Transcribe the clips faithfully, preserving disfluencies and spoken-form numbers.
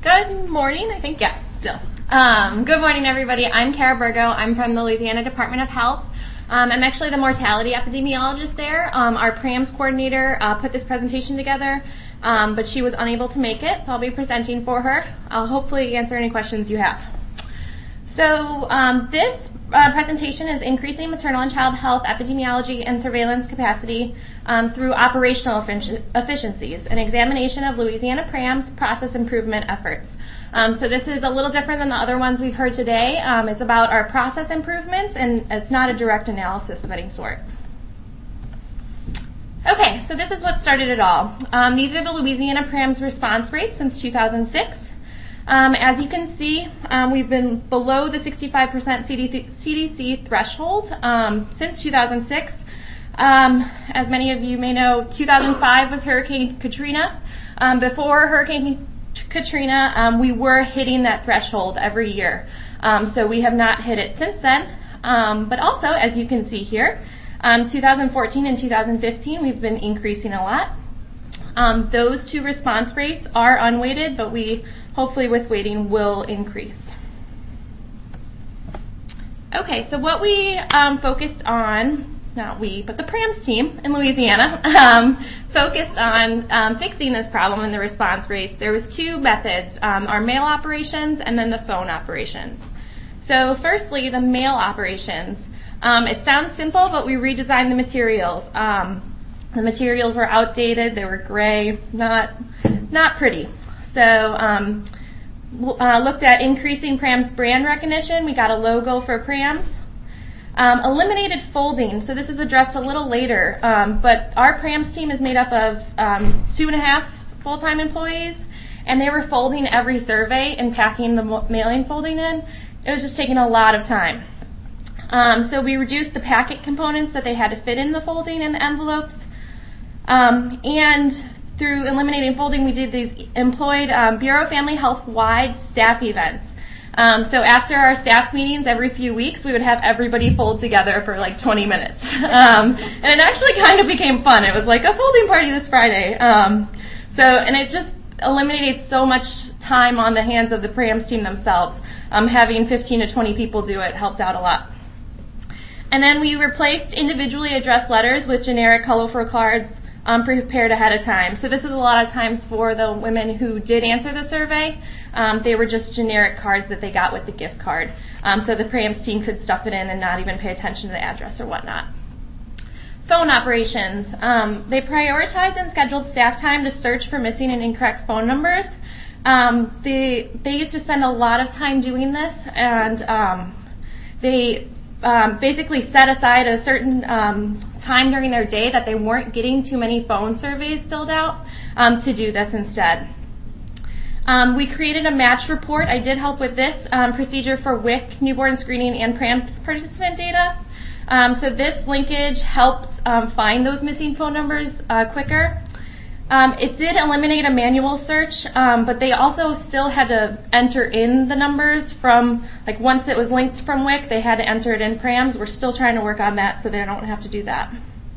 Good morning, I think, yeah, still. Um, good morning, everybody. I'm Kara Burgo. I'm from the Louisiana Department of Health. Um, I'm actually the mortality epidemiologist there. Um, our PRAMS coordinator uh, put this presentation together, um, but she was unable to make it, so I'll be presenting for her. I'll hopefully answer any questions you have. So um, this uh, presentation is increasing maternal and child health epidemiology and surveillance capacity um, through operational effic- efficiencies, an examination of Louisiana PRAMS process improvement efforts. Um, so this is a little different than the other ones we've heard today. Um, it's about our process improvements, and it's not a direct analysis of any sort. Okay, so this is what started it all. Um, these are the Louisiana PRAMS response rates since two thousand six. Um, as you can see, um, we've been below the sixty-five percent C D C threshold um, since two thousand six. Um, as many of you may know, two thousand five was Hurricane Katrina. Um, before Hurricane Katrina, um, we were hitting that threshold every year. Um, so we have not hit it since then. Um, but also, as you can see here, um, two thousand fourteen and two thousand fifteen, we've been increasing a lot. Um, those two response rates are unweighted, but we hopefully with weighting will increase. Okay, so what we um, focused on, not we, but the PRAMS team in Louisiana, um, focused on um, fixing this problem in the response rates. There was two methods, um, our mail operations and then the phone operations. So firstly, the mail operations. Um, it sounds simple, but we redesigned the materials. Um, the materials were outdated, they were gray, not, not pretty. So um, uh, looked at increasing PRAMS brand recognition. We got a logo for PRAMS. Um, eliminated folding. So this is addressed a little later, um, but our PRAMS team is made up of um, two and a half full-time employees, and they were folding every survey and packing the mo- mailing folding in. It was just taking a lot of time. Um, so we reduced the packet components that they had to fit in the folding and the envelopes, um, and through eliminating folding, we did these employed um, Bureau of Family Health-wide staff events. Um, so after our staff meetings every few weeks, we would have everybody fold together for like twenty minutes. Um, and it actually kind of became fun. It was like a folding party this Friday. Um, so, and it just eliminated so much time on the hands of the PRAMS team themselves. Um, having fifteen to twenty people do it helped out a lot. And then we replaced individually addressed letters with generic colorful cards Um, prepared ahead of time. So this is a lot of times for the women who did answer the survey. Um, they were just generic cards that they got with the gift card. Um, so the PRAMS team could stuff it in and not even pay attention to the address or whatnot. Phone operations. Um, they prioritized and scheduled staff time to search for missing and incorrect phone numbers. Um, they, they used to spend a lot of time doing this, and um, they um, basically set aside a certain um, time during their day that they weren't getting too many phone surveys filled out um, to do this instead. Um, we created a match report. I did help with this um, procedure for W I C, newborn screening, and PRAMS participant data. Um, so this linkage helped um, find those missing phone numbers uh, quicker. Um, it did eliminate a manual search, um, but they also still had to enter in the numbers from, like once it was linked from W I C, they had to enter it in PRAMS. We're still trying to work on that so they don't have to do that.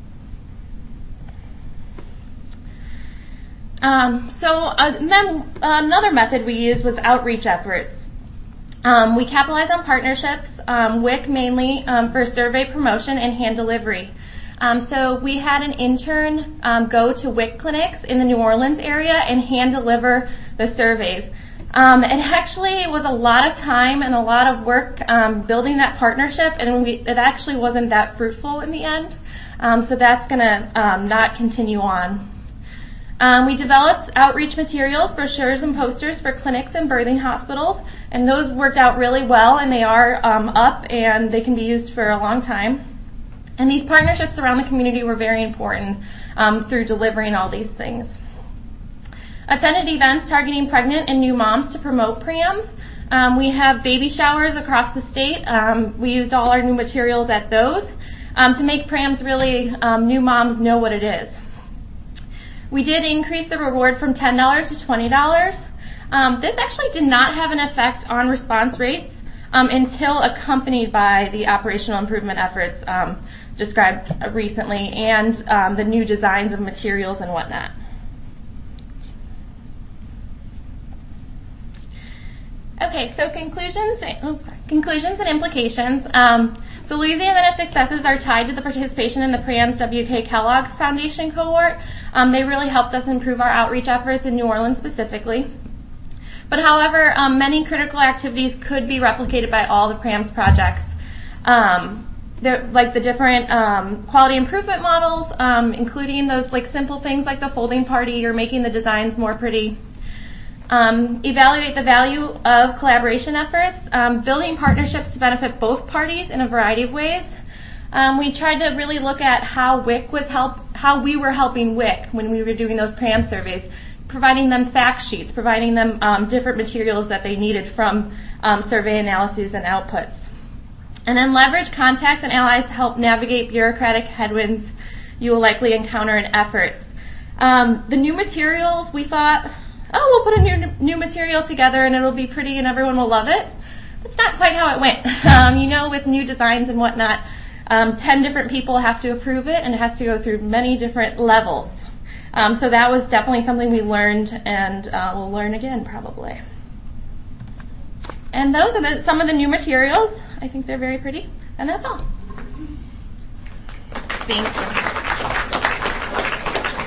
Um, so uh, then uh, another method we used was outreach efforts. Um, we capitalized on partnerships, um, W I C mainly um, for survey promotion and hand delivery. Um, so we had an intern um, go to W I C clinics in the New Orleans area and hand deliver the surveys. Um, it actually was a lot of time and a lot of work um, building that partnership, and we, it actually wasn't that fruitful in the end. Um, so that's going to um, not continue on. Um, we developed outreach materials, brochures, and posters for clinics and birthing hospitals, and those worked out really well, and they are um, up, and they can be used for a long time. And these partnerships around the community were very important um, through delivering all these things. Attended events targeting pregnant and new moms to promote PRAMS. Um, we have baby showers across the state. Um, we used all our new materials at those um, to make PRAMS really um, new moms know what it is. We did increase the reward from ten dollars to twenty dollars. Um, this actually did not have an effect on response rates um, until accompanied by the operational improvement efforts um, described recently and um, the new designs of materials and whatnot. Okay, so conclusions, oops, sorry, conclusions and implications. Um, so Louisiana successes are tied to the participation in the PRAMS W K Kellogg Foundation cohort. Um, they really helped us improve our outreach efforts in New Orleans specifically. But however, um, many critical activities could be replicated by all the PRAMS projects. Um, like the different um, quality improvement models, um, including those like simple things like the folding party or making the designs more pretty. Um, evaluate the value of collaboration efforts, um, building partnerships to benefit both parties in a variety of ways. Um, we tried to really look at how W I C was help, how we were helping W I C when we were doing those PRAMS surveys, providing them fact sheets, providing them um, different materials that they needed from um, survey analyses and outputs. And then leverage contacts and allies to help navigate bureaucratic headwinds you will likely encounter in efforts. Um, the new materials, we thought, oh, we'll put a new new material together and it'll be pretty and everyone will love it. That's not quite how it went. Um, you know, with new designs and whatnot, um, ten different people have to approve it and it has to go through many different levels. Um, so that was definitely something we learned and uh, we'll learn again probably. And those are the, some of the new materials. I think they're very pretty. And that's all. Thank you.